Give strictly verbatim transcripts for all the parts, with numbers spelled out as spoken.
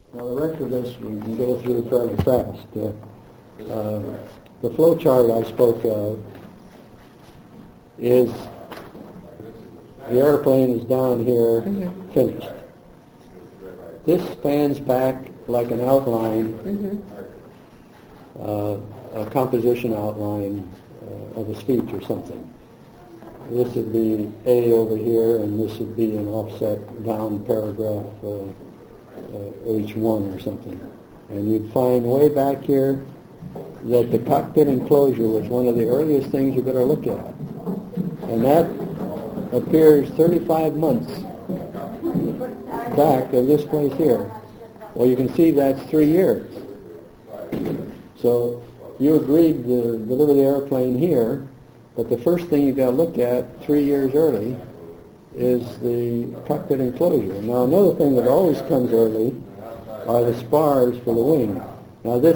Now the rest of this we can go through fairly fast. Uh, uh, the flow chart I spoke of is the airplane is down here, mm-hmm. finished. This spans back like an outline, mm-hmm. uh, a composition outline uh, of a speech or something. This would be A over here, and this would be an offset down paragraph uh, uh, H one or something. And you'd find way back here that the cockpit enclosure was one of the earliest things you better look at. And that appears thirty-five months back of this place here. Well, you can see that's three years. So you agreed to deliver the airplane here, but the first thing you got to look at three years early is the cockpit enclosure. Now, another thing that always comes early are the spars for the wing. Now, this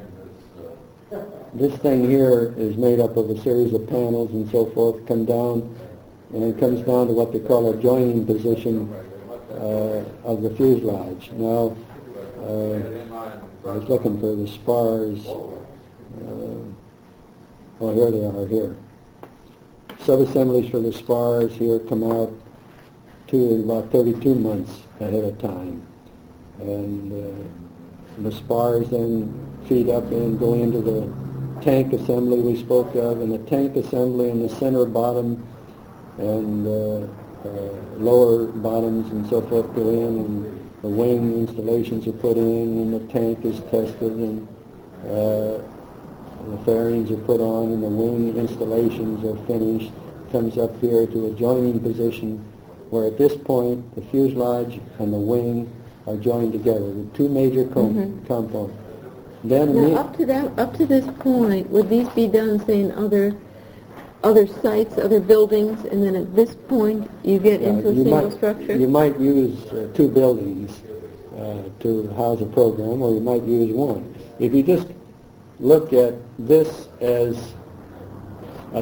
this thing here is made up of a series of panels and so forth, come down, and it comes down to what they call a joining position uh, of the fuselage. Now, uh, I was looking for the spars. Uh, oh, here they are here. Subassemblies for the spars here come out to about thirty-two months ahead of time. And uh, the spars then feed up and go into the tank assembly we spoke of, and the tank assembly in the center bottom and uh, uh, lower bottoms and so forth go in, and the wing installations are put in, and the tank is tested, and uh, the fairings are put on, and the wing installations are finished. Comes up here to a joining position where at this point the fuselage and the wing are joined together, the two major com- mm-hmm. components. Then now, me- up to that, up to this point, would these be done, say, in other other sites, other buildings, and then at this point you get uh, into a you single might, structure? You might use uh, two buildings uh, to house a program, or you might use one. If you just look at this as a,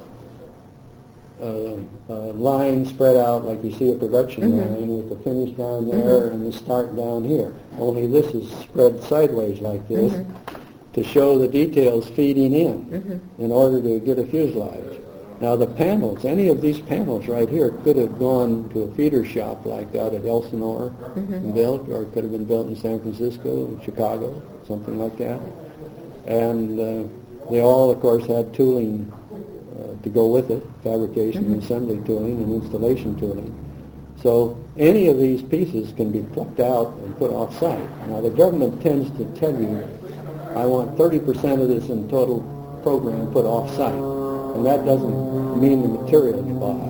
a, a line spread out like you see a production mm-hmm. line with the finish down there mm-hmm. and the start down here, only this is spread sideways like this mm-hmm. to show the details feeding in mm-hmm. in order to get a fuselage. Now the panels, any of these panels right here could have gone to a feeder shop like out at Elsinore mm-hmm. and built, or it could have been built in San Francisco, Chicago, something like that. And uh, they all, of course, had tooling uh, to go with it, fabrication, mm-hmm. assembly tooling, and installation tooling. So any of these pieces can be plucked out and put off-site. Now, the government tends to tell you, I want thirty percent of this in total program put off-site. And that doesn't mean the material you buy.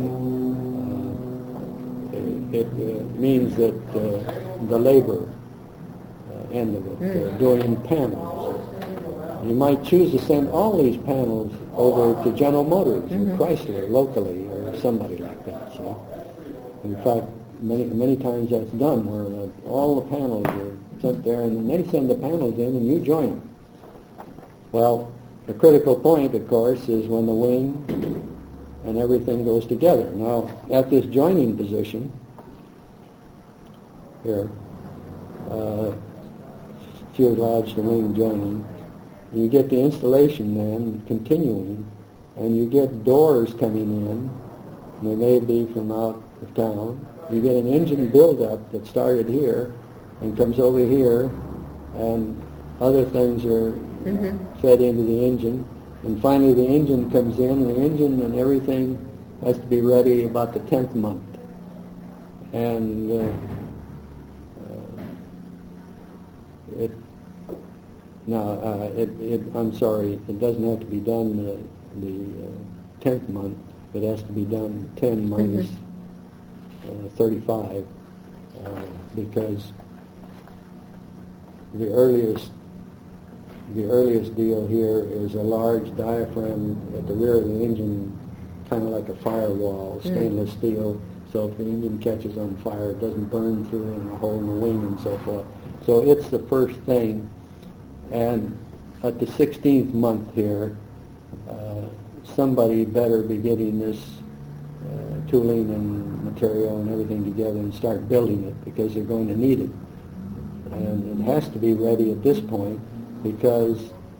Uh, it it uh, means that uh, the labor uh, end of it, mm. uh, doing panels. You might choose to send all these panels over to General Motors mm-hmm. or Chrysler locally or somebody like that. So, in fact, many many times that's done where the, all the panels are sent there, and then they send the panels in and you join them. Well, the critical point, of course, is when the wing and everything goes together. Now, at this joining position here, uh, fuselage to wing joining, you get the installation then continuing, and you get doors coming in, and they may be from out of town. You get an engine buildup that started here and comes over here, and other things are mm-hmm. fed into the engine. And finally the engine comes in, and the engine and everything has to be ready about the tenth month. And uh, uh, it No, uh, it, it, I'm sorry, it doesn't have to be done the, the uh, tenth month. It has to be done ten minus uh, thirty-five uh, because the earliest the earliest deal here is a large diaphragm at the rear of the engine, kind of like a firewall, stainless mm. steel. So if the engine catches on fire, it doesn't burn through in a hole in the wing and so forth. So it's the first thing. And at the sixteenth month here, uh, somebody better be getting this uh, tooling and material and everything together and start building it because they're going to need it. And it has to be ready at this point because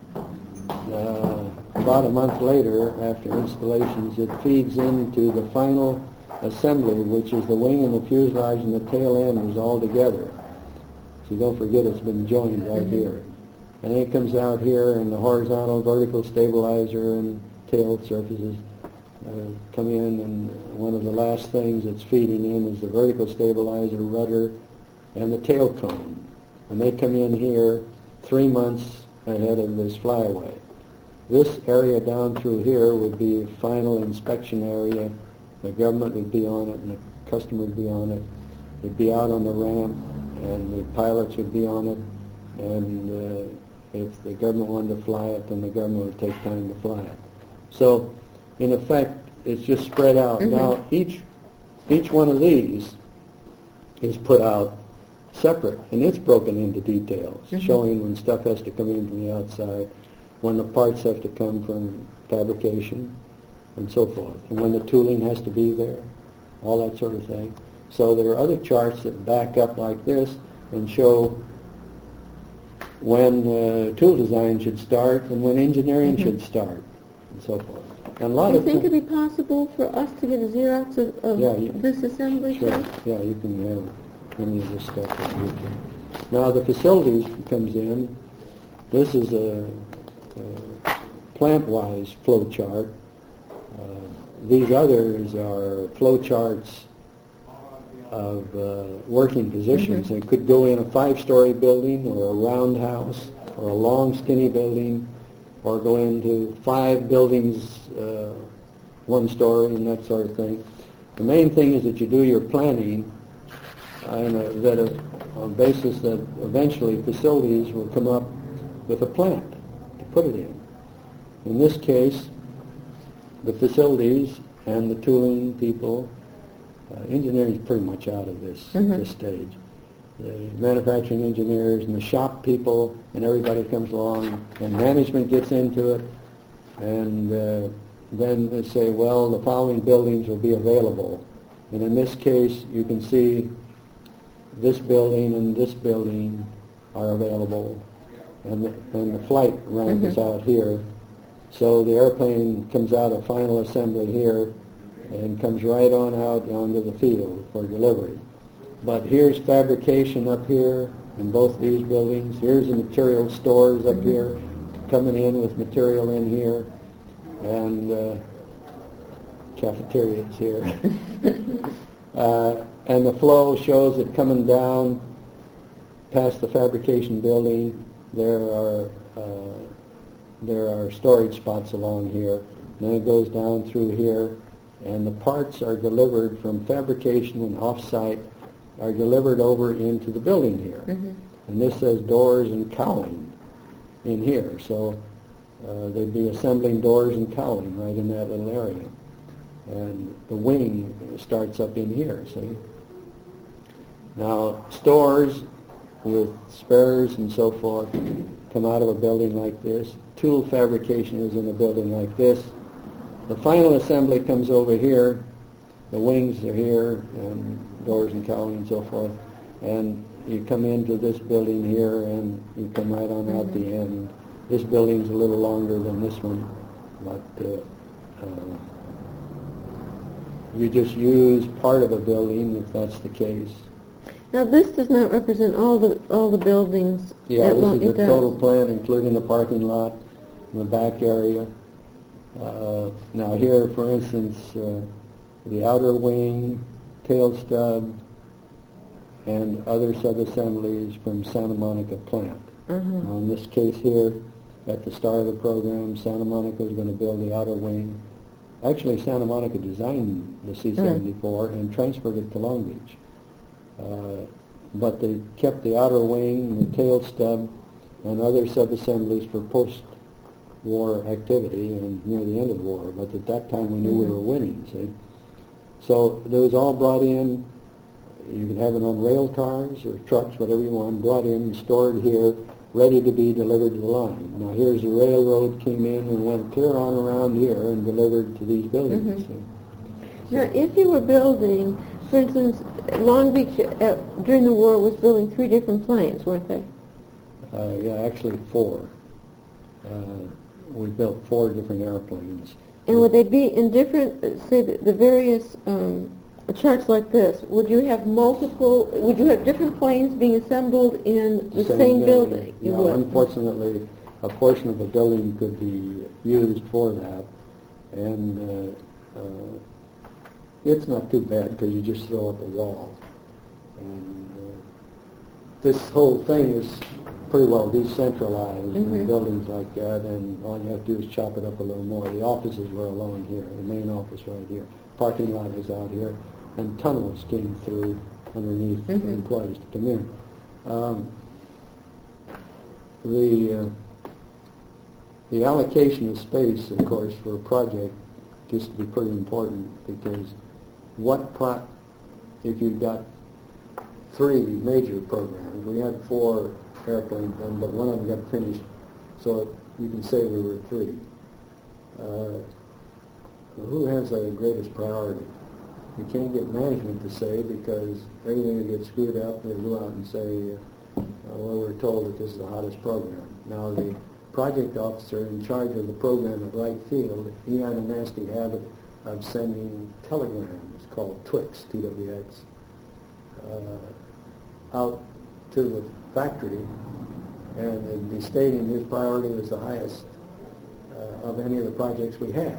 uh, about a month later, after installations, it feeds into the final assembly, which is the wing and the fuselage and the tail end is all together. So don't forget it's been joined right Mm-hmm. here. And then it comes out here, and the horizontal, vertical stabilizer and tail surfaces uh, come in, and one of the last things that's feeding in is the vertical stabilizer, rudder, and the tail cone. And they come in here three months ahead of this flyaway. This area down through here would be a final inspection area. The government would be on it, and the customer would be on it. It'd be out on the ramp, and the pilots would be on it. And uh, if the government wanted to fly it, then the government would take time to fly it. So, in effect, it's just spread out. Mm-hmm. Now, each each one of these is put out separate, and it's broken into details, Mm-hmm. showing when stuff has to come in from the outside, when the parts have to come from fabrication, and so forth, and when the tooling has to be there, all that sort of thing. So there are other charts that back up like this and show when uh, tool design should start and when engineering Mm-hmm. should start, and so forth. And a lot Do you of think ti- it'd be possible for us to get a Xerox of, of Yeah, you- this assembly? Sure. too? Yeah, you can have any of this stuff that you can. Now the facilities comes in. This is a, a plant-wise flow chart. Uh, these others are flow charts of uh, working positions. Mm-hmm. They could go in a five-story building or a roundhouse or a long, skinny building, or go into five buildings, uh, one story, and that sort of thing. The main thing is that you do your planning on a, that a, on basis that eventually facilities will come up with a plant to put it in. In this case, the facilities and the tooling people, uh, engineering is pretty much out of this, Mhm. this stage. The manufacturing engineers and the shop people and everybody comes along, and management gets into it, and uh, then they say, well, the following buildings will be available. And in this case, you can see this building and this building are available, and the, and the flight ramp is out here. So the airplane comes out of final assembly here and comes right on out onto the field for delivery. But here's fabrication up here in both these buildings. Here's the material stores up here, coming in with material in here, and uh, cafeterias here. uh, and the flow shows it coming down past the fabrication building. There are uh, there are storage spots along here. Then it goes down through here, and the parts are delivered from fabrication and off-site are delivered over into the building here. Mm-hmm. And this says doors and cowling in here. So uh, they'd be assembling doors and cowling right in that little area. And the wing starts up in here, see? Now, stores with spares and so forth come out of a building like this. Tool fabrication is in a building like this. The final assembly comes over here. The wings are here, and doors and cowling and so forth. And you come into this building here, and you come right on out the end. This building's a little longer than this one, but uh, uh, you just use part of a building if that's the case. Now, this does not represent all the all the buildings. Yeah, that this won't- is it the does. total plan, including the parking lot and the back area. Uh, now here, for instance, uh, the outer wing, tail stub, and other sub-assemblies from Santa Monica plant. Uh-huh. Now, in this case here, at the start of the program, Santa Monica is going to build the outer wing. Actually, Santa Monica designed the C seventy-four and transferred it to Long Beach. Uh, but they kept the outer wing, the tail stub, and other sub-assemblies for post-war activity and near the end of the war. But at that time, we knew we were winning, see? So it was all brought in. You can have it on rail cars or trucks, whatever you want, brought in and stored here, ready to be delivered to the line. Now here's the railroad came in and went clear on around here and delivered to these buildings. Mhm. Now, if you were building For instance, Long Beach uh, during the war was building three different planes, weren't they? Uh, yeah, actually four. Uh, we built four different airplanes. And would they be in different, uh, say, the, the various um, charts like this? Would you have multiple, would you have different planes being assembled in the same, Same building? building. You No, would. unfortunately, a portion of the building could be used for that, and uh, uh, it's not too bad because you just throw up a wall. And uh, this whole thing is pretty well decentralized Mm-hmm. in buildings like that, and all you have to do is chop it up a little more. The offices were along here, the main office right here. Parking lot is out here, and tunnels came through underneath Mm-hmm. employees to come in. Um, the uh, the allocation of space, of course, for a project used to be pretty important because what pro- if you've got three major programs, we had four airplanes done, but one of them got finished, so you can say we were three. Uh, who has the greatest priority? You can't get management to say because everything will get screwed up. They go out and say, uh, well, we're told that this is the hottest program. Now, the project officer in charge of the program at Wright Field, he had a nasty habit of sending telegrams called Twix, T W X, uh, out to the factory, and it'd be stating his priority was the highest uh, of any of the projects we had.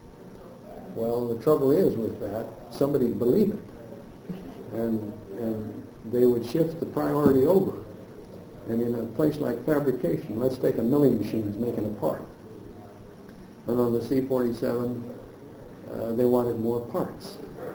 Well, the trouble is with that, somebody believed it, and and they would shift the priority over. And in a place like fabrication, let's take a milling machine that's making a part. And on the C forty-seven, uh, they wanted more parts.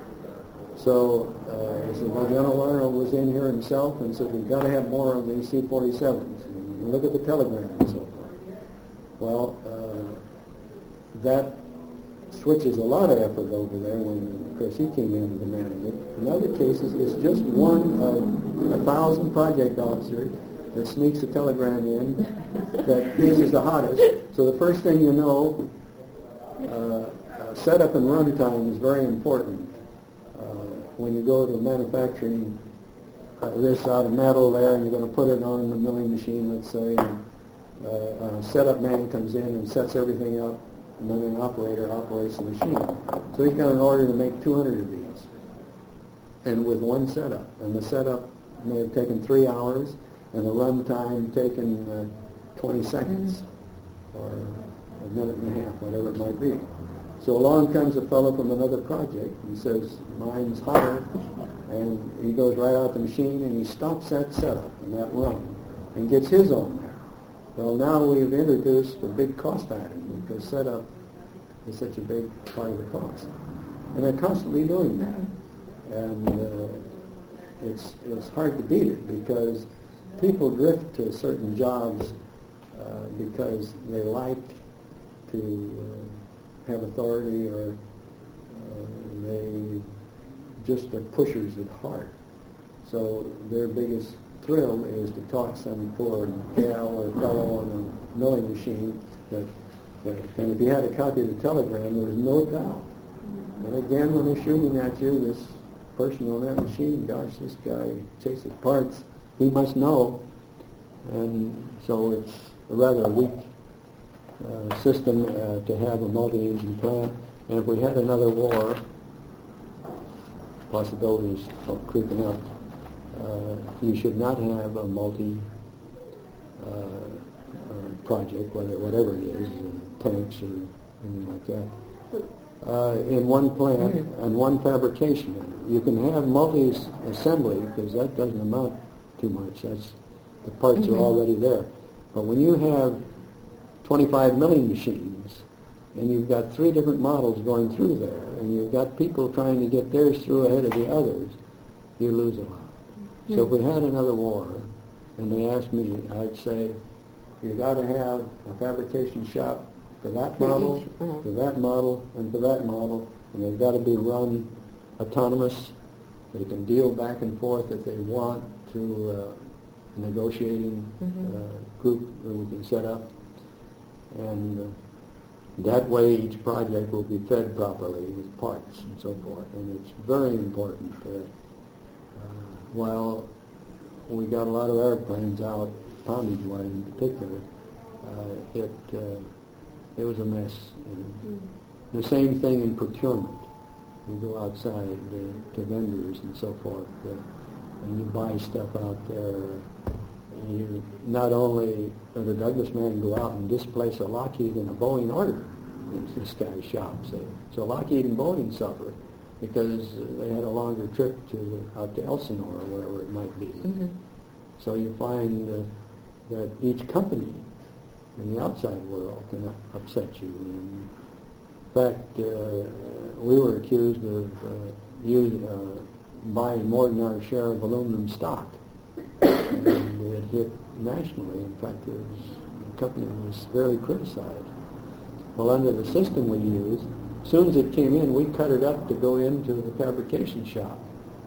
So uh, as the General Arnold was in here himself and said, we've got to have more of these C forty-sevens. And look at the telegram and so forth. Well, uh, that switches a lot of effort over there when, of course, he came in to manage it. In other cases, it's just one of a thousand project officers that sneaks a telegram in that this is the hottest. So the first thing you know, uh, uh, setup and runtime is very important. Uh, when you go to manufacturing uh, this out of metal there, and you're going to put it on the milling machine, let's say, and uh, a setup man comes in and sets everything up, and then an operator operates the machine. So he's got an order to make two hundred of these, and with one setup. And the setup may have taken three hours, and the run time taken uh, twenty seconds, or a minute and a half, whatever it might be. So along comes a fellow from another project and says, mine's hotter, and he goes right out the machine and he stops that setup and that run and gets his on there. Well, now we've introduced a big cost item because setup is such a big part of the cost. And they're constantly doing that. And uh, it's, it's hard to beat it because people drift to certain jobs uh, because they like to uh, have authority, or uh, they just are pushers at heart. So their biggest thrill is to talk some poor gal or fellow on a milling machine that, that, and if you had a copy of the telegram, there was no doubt. And again, when they're shooting at you, this person on that machine, gosh, this guy chases parts, he must know. And so it's a rather weak uh, system uh, to have a multi-engine plant. And if we had another war, possibilities of creeping up, uh, you should not have a multi uh, uh, project, whether whatever it is, uh, tanks or anything like that, uh, in one plant and one fabrication. You can have multi-assembly because that doesn't amount too much. That's the parts mm-hmm. are already there. But when you have twenty-five milling machines and you've got three different models going through there and you've got people trying to get theirs through ahead of the others, you lose a lot. Mm-hmm. So if we had another war and they asked me, I'd say, you got to have a fabrication shop for that model, uh-huh. for that model, and for that model, and they've got to be run autonomous. They can deal back and forth if they want through uh, a negotiating mm-hmm. uh, group that we can set up. And uh, That way each project will be fed properly with parts and so forth, and it's very important. Uh, uh, while we got a lot of airplanes out, poundage-wise in particular, uh, it uh, it was a mess. And the same thing in procurement. You go outside uh, to vendors and so forth, uh, and you buy stuff out there. And you not only does a Douglas man go out and displace a Lockheed and a Boeing order in this guy's shop, say. So Lockheed and Boeing suffer because they had a longer trip to out to Elsinore or wherever it might be. Mm-hmm. So you find uh, that each company in the outside world can upset you. And in fact, uh, we were accused of uh, using, uh, buying more than our share of aluminum stock. And it hit nationally. In fact, it was, the company was fairly criticized. Well, under the system we used, as soon as it came in, we cut it up to go into the fabrication shop.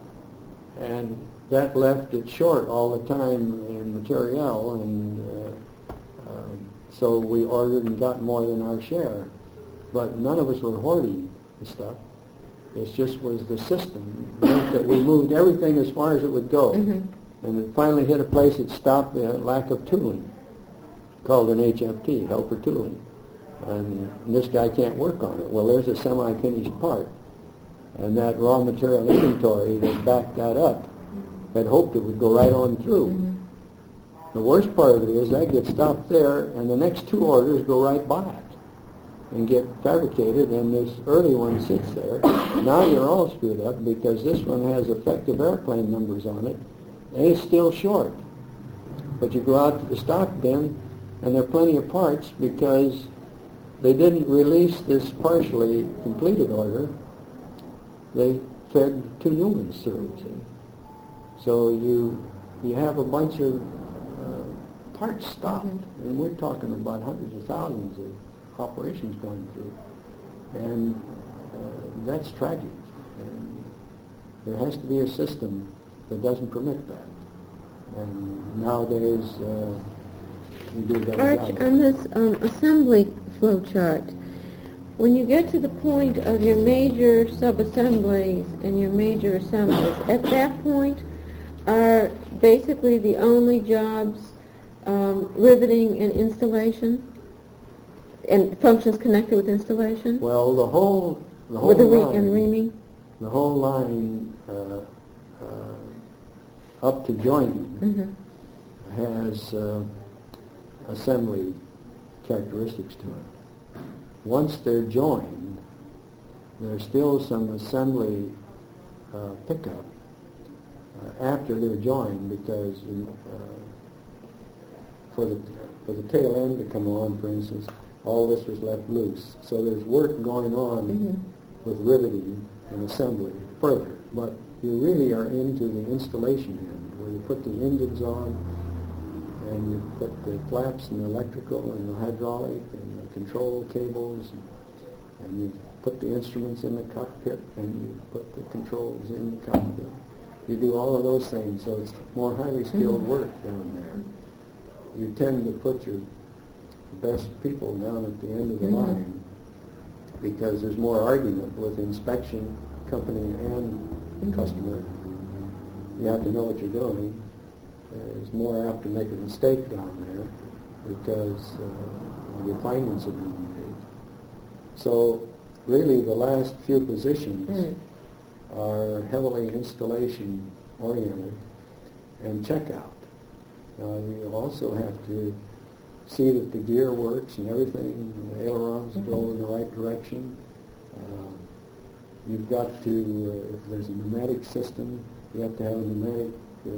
And that left it short all the time in material, and uh, um, so we ordered and got more than our share. But none of us were hoarding the stuff. It just was the system meant that we moved everything as far as it would go. Mm-hmm. And it finally hit a place that stopped the lack of tooling, called an H F T, helper tooling. And this guy can't work on it. Well, there's a semi-finished part. And that raw material inventory that backed that up had hoped it would go right on through. Mm-hmm. The worst part of it is that gets stopped there, and the next two orders go right by it and get fabricated, and this early one sits there. Now you're all screwed up because this one has effective airplane numbers on it, and it's still short. But you go out to the stock bin, and there are plenty of parts because they didn't release this partially completed order. They fed two new ones through, see. So you you have a bunch of uh, parts stopped, mm-hmm. and we're talking about hundreds of thousands of operations going through, and uh, that's tragic. And there has to be a system that doesn't permit that. And nowadays, uh, we do that. Arch, on this um, assembly flow chart, when you get to the point of your major sub-assemblies and your major assemblies, at that point are basically the only jobs um, riveting and installation? And functions connected with installation? Well, the whole the whole with the re- line, and reaming? The whole line uh, uh, up to joining mm-hmm. has uh, assembly characteristics to it. Once they're joined, there's still some assembly uh, pickup uh, after they're joined, because uh, for the for the tail end to come on, for instance, all this was left loose. So there's work going on mm-hmm. with riveting and assembly further. But you really are into the installation end, where you put the engines on, and you put the flaps and the electrical and the hydraulic and the control cables, and, and you put the instruments in the cockpit, and you put the controls in the cockpit. You do all of those things, so it's more highly skilled mm-hmm. work down there. You tend to put your best people down at the end of the mm-hmm. line, because there's more argument with inspection company and mm-hmm. customer. You have to know what you're doing. Uh, it's more apt to make a mistake down there because uh, refinements have been made. So really the last few positions mm-hmm. are heavily installation oriented and checkout. Now you also have to see that the gear works and everything, the ailerons mm-hmm. go in the right direction. Uh, you've got to, uh, if there's a pneumatic system, you have to have a pneumatic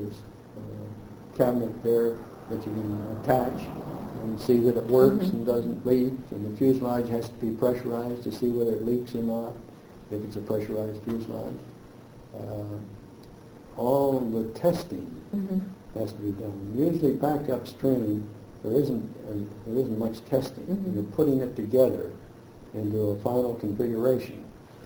uh, cabinet there that you can attach and see that it works mm-hmm. and doesn't leak. And the fuselage has to be pressurized to see whether it leaks or not, if it's a pressurized fuselage. Uh, all the testing mm-hmm. has to be done. Usually back upstream, there isn't uh, there isn't much testing. Mm-hmm. You're putting it together into a final configuration.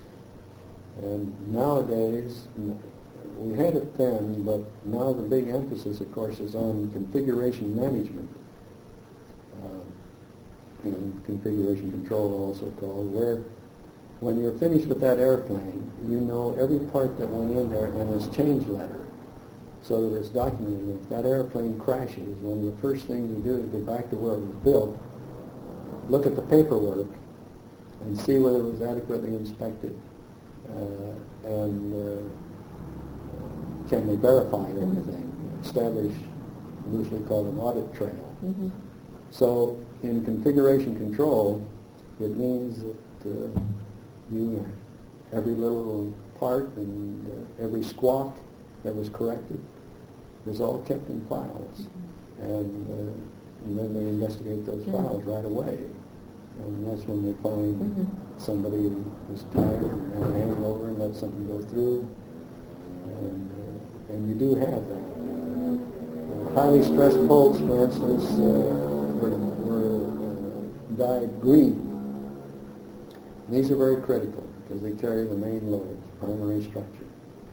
And nowadays, we had it then, but now the big emphasis, of course, is on configuration management. Uh, in configuration control also called, where when you're finished with that airplane, you know every part that went in there and its change letter, so that it's documented. If that airplane crashes, one of the first things you do is go back to where it was built, look at the paperwork, and see whether it was adequately inspected, uh, and uh, can they verify everything, establish loosely called an audit trail. Mm-hmm. So in configuration control, it means that uh, you, every little part and uh, every squawk that was corrected was all kept in files. Mm-hmm. and, uh, and then they investigate those mm-hmm. files right away. And that's when they find mm-hmm. somebody who's tired and had a hangover and let something go through. And, uh, and you do have that. Uh, highly stressed bolts, for instance, uh, were, were uh, dyed green. These are very critical because they carry the main load, primary structure.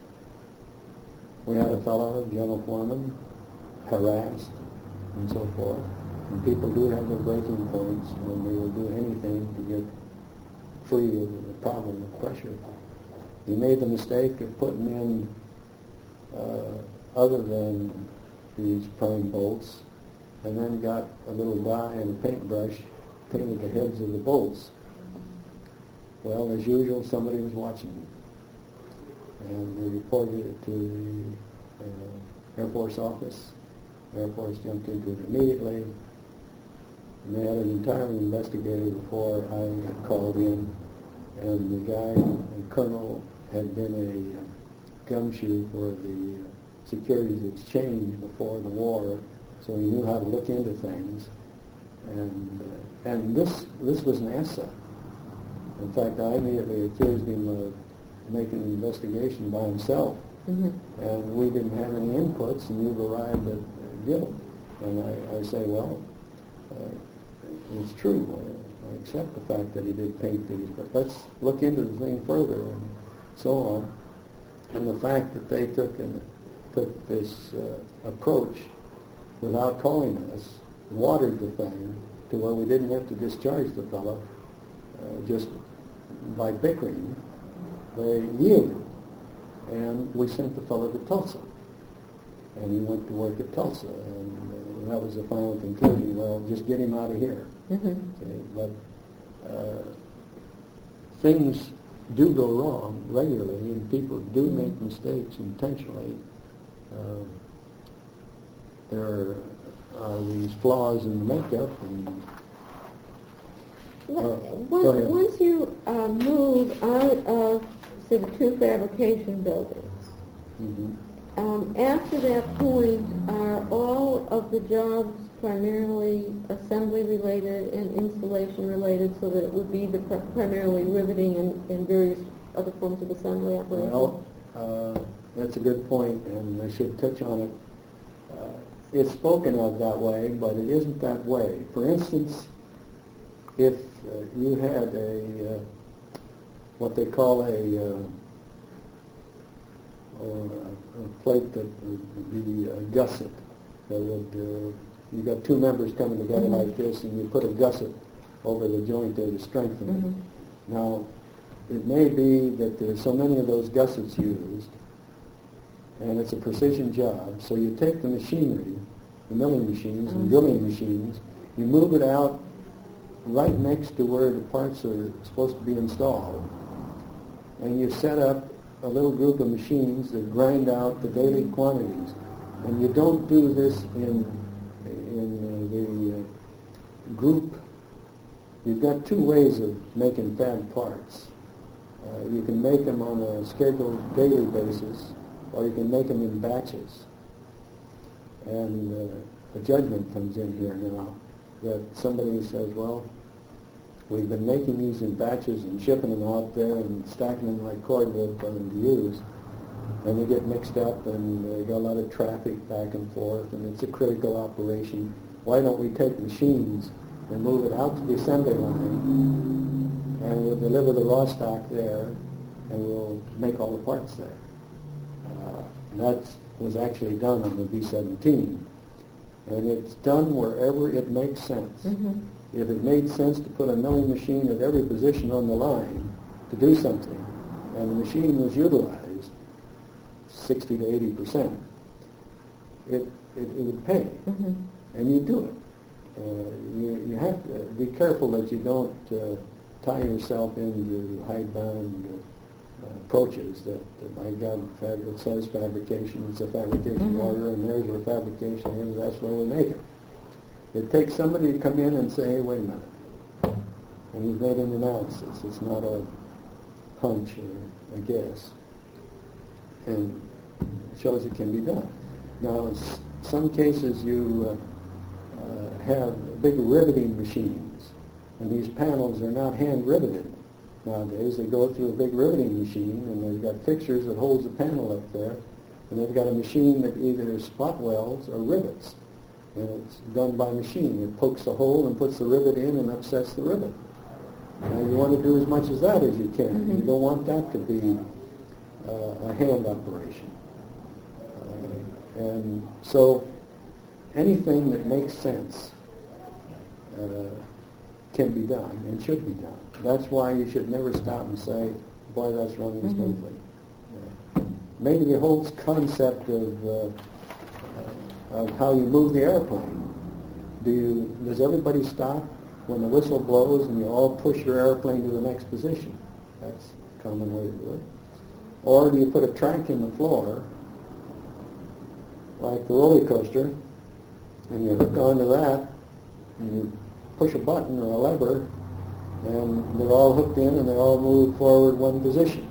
We had a fellow, general foreman, harassed and so forth. And people do have their breaking points when they will do anything to get free of the problem of pressure. He made the mistake of putting in uh, other than these prime bolts, and then got a little dye and a paintbrush, painted the heads of the bolts. Well, as usual, somebody was watching him. And they reported it to the uh, Air Force office. Air Force jumped into it immediately. And they had an entire investigator before I had called in. And the guy, the colonel, had been a gumshoe for the Securities Exchange before the war, so he knew how to look into things. And uh, and this this was NASA. In fact, I immediately accused him of making an investigation by himself, mm-hmm. and we didn't have any inputs, and you've arrived at uh, guilt. And I, I say, well, uh, it's true. I, I accept the fact that he did paint these, but let's look into the thing further, and so on. And the fact that they took an, took this uh, approach without calling us watered the thing to where we didn't have to discharge the fellow uh, just by bickering. They yielded, and we sent the fellow to Tulsa, and he went to work at Tulsa, and uh, that was the final conclusion. Well, just get him out of here. Mm-hmm. Okay, but uh, things do go wrong regularly, and people do make mistakes intentionally. Uh, there are these flaws in the makeup, and Uh, once, once you uh, move out of, say, the two fabrication buildings, mm-hmm. um, after that point, are all of the jobs primarily assembly related and installation related, so that it would be the pr- primarily riveting and, and various other forms of assembly operation? Well, uh, that's a good point, and I should touch on it. Uh, it's spoken of that way, but it isn't that way. For instance, if uh, you had a, uh, what they call a, uh, or a, a plate that would be a gusset, that would, uh, you got two members coming together mm-hmm. like this, and you put a gusset over the joint there to strengthen it. Mm-hmm. Now, it may be that there's so many of those gussets used, and it's a precision job, so you take the machinery, the milling machines mm-hmm. and drilling machines, you move it out right next to where the parts are supposed to be installed. And you set up a little group of machines that grind out the daily quantities. And you don't do this in, in uh, the uh, group. You've got two ways of making fab parts. Uh, you can make them on a scheduled daily basis, or you can make them in batches. And uh, the judgment comes in here now, that somebody says, well, we've been making these in batches and shipping them out there and stacking them like cordwood for them to use, and they get mixed up and they got a lot of traffic back and forth, and it's a critical operation. Why don't we take machines and move it out to the assembly line, and we'll deliver the raw stock there, and we'll make all the parts there. Uh, that was actually done on the B seventeen. And it's done wherever it makes sense. Mm-hmm. If it made sense to put a milling machine at every position on the line to do something, and the machine was utilized sixty to eighty percent, it, it, it would pay. Mm-hmm. And you do it. Uh, you, you have to be careful that you don't uh, tie yourself into hidebound uh, approaches that, that, my God, fab- it says fabrication, it's a fabrication Mm-hmm. order, and there's your fabrication, and that's where we make it. It takes somebody to come in and say, hey, wait a minute. And you've made an analysis. It's not a hunch or a guess. And it shows it can be done. Now, in s- some cases you uh, uh, have big riveting machines, and these panels are not hand riveted. Nowadays, they go through a big riveting machine, and they've got fixtures that holds the panel up there, and they've got a machine that either spot welds or rivets. And it's done by machine. It pokes a hole and puts the rivet in and upsets the rivet. Now you want to do as much as that as you can. Mm-hmm. You don't want that to be uh, a hand operation. Uh, and so anything that makes sense uh, can be done and should be done. That's why you should never stop and say, boy, that's running Mm-hmm. smoothly. Uh, maybe the whole concept of uh, of how you move the airplane. Do you, does everybody stop when the whistle blows and you all push your airplane to the next position? That's a common way to do it. Or do you put a track in the floor, like the roller coaster, and you hook onto that, and you push a button or a lever, and they're all hooked in and they all move forward one position.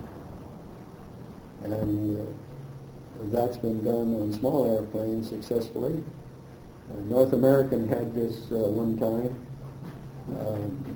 And uh, that's been done on small airplanes successfully. Uh, North American had this uh, one time um,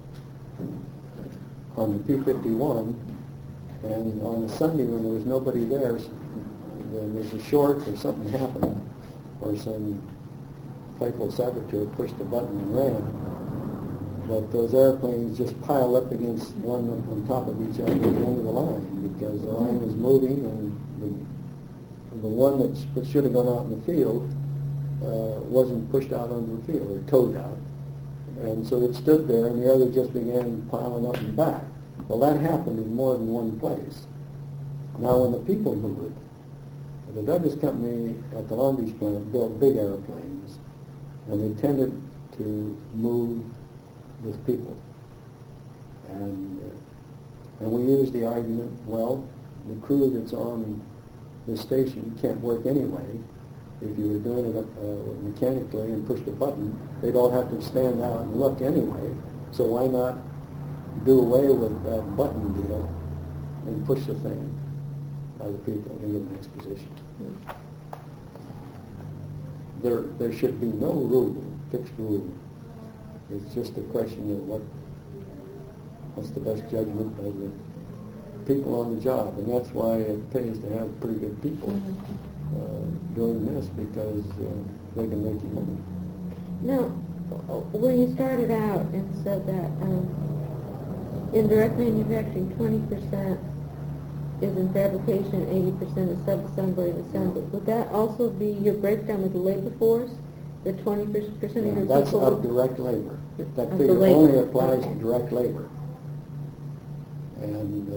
on the P fifty-one, and on a Sunday when there was nobody there, there was a short or something happened, or some playful saboteur pushed the button and ran. But those airplanes just piled up against one on top of each other at the end of the line because the line was moving, and the the one that should have gone out in the field uh, wasn't pushed out onto the field, or towed out. And so it stood there, and the other just began piling up and back. Well, that happened in more than one place. Now, when the people moved, the Douglas Company at the Long Beach plant built big airplanes, and they tended to move with people. And, uh, and we used the argument, well, the crew that's on the station can't work anyway. If you were doing it uh, mechanically and pushed a button, they'd all have to stand out and look anyway. So why not do away with that button deal and push the thing, other people, into the next position? There, there should be no rule, fixed rule. It's just a question of what, what's the best judgment of the people on the job, and that's why it pays to have pretty good people uh, doing this, because uh, they can make you money. Now, when you started out and said that um, in direct manufacturing, twenty percent is in fabrication and eighty percent is sub-assembly and assembly, would that also be your breakdown of the labor force? The twenty percent of your That's people? of direct labor. That Of the figure labor. only applies Okay. to direct labor. And uh,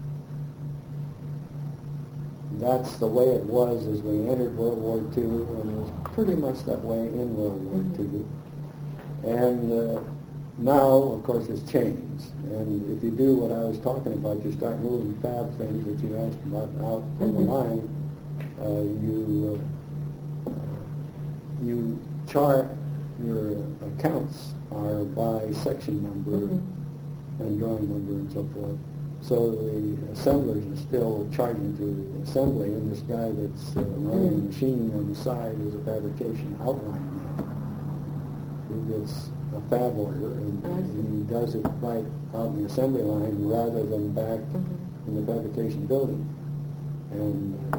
that's the way it was as we entered World War Two, and it was pretty much that way in World War Mm-hmm. Two. And uh, now, of course, it's changed. And if you do what I was talking about, you start moving fab things that you asked about out on the Mhm. line, uh, you uh, you chart your accounts are by section number Mhm. and drawing number and so forth. So the assemblers are still charging to the assembly, and this guy that's uh, running the machine on the side is a fabrication outline man. He gets a fab order, and, and he does it right out in the assembly line rather than back Mhm. in the fabrication building. And uh,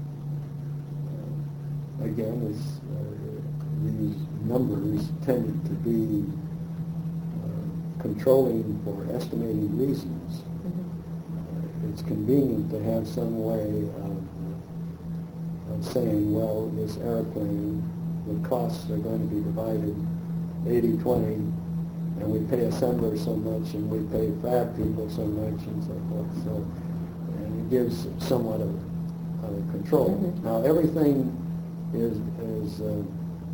again, it's, uh, these numbers tended to be uh, controlling for estimating reasons. It's convenient to have some way of, of saying, well, this airplane the costs are going to be divided eighty twenty, and we pay assemblers so much, and we pay fab people so much, and so forth. So, and it gives somewhat of, of control. Mm-hmm. Now, everything is is uh,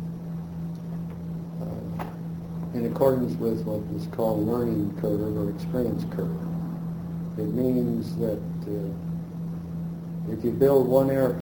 uh, in accordance with what is called learning curve or experience curve. It means that uh, if you build one airplane